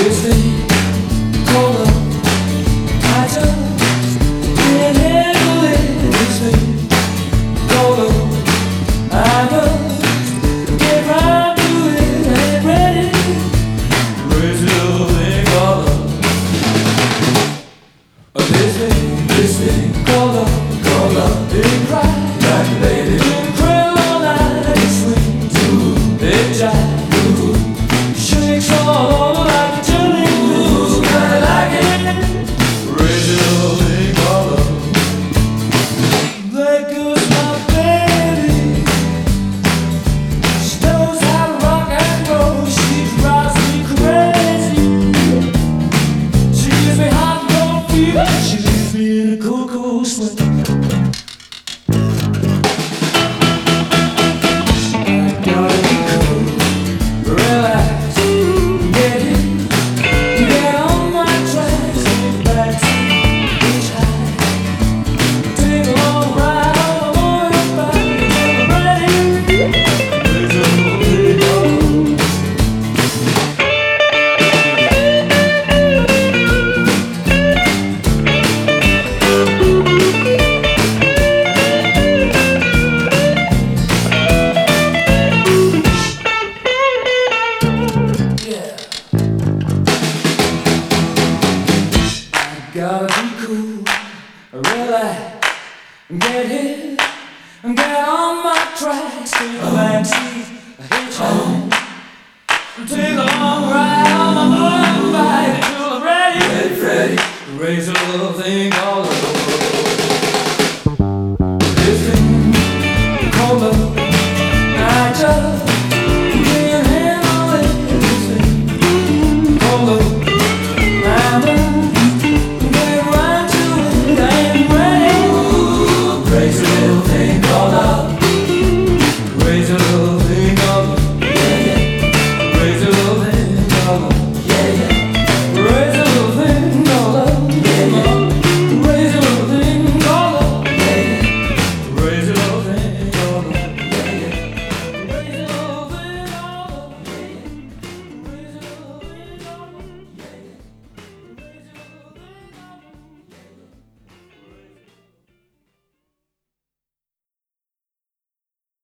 This thing called love, I just can't handle it. This thing called love, I just get right to it. Ain't ready, crazy little thing called love. This thing called love, ain't right, like a lady. Cradle all night, it swings, it jives, shakes all over like a jelly glue. Kinda like it, crazy little thing called love. There goes my baby, she knows how to rock and roll. She drives me crazy, she gives me hot and cold fever. She leaves me in a cold, cold sweat. Gotta be cool, relax, get hit, get on my tracks, take a backseat, hitchhike, take a long ride on my motorbike until I'm ready, raise a little thing called love. This thing called love, I just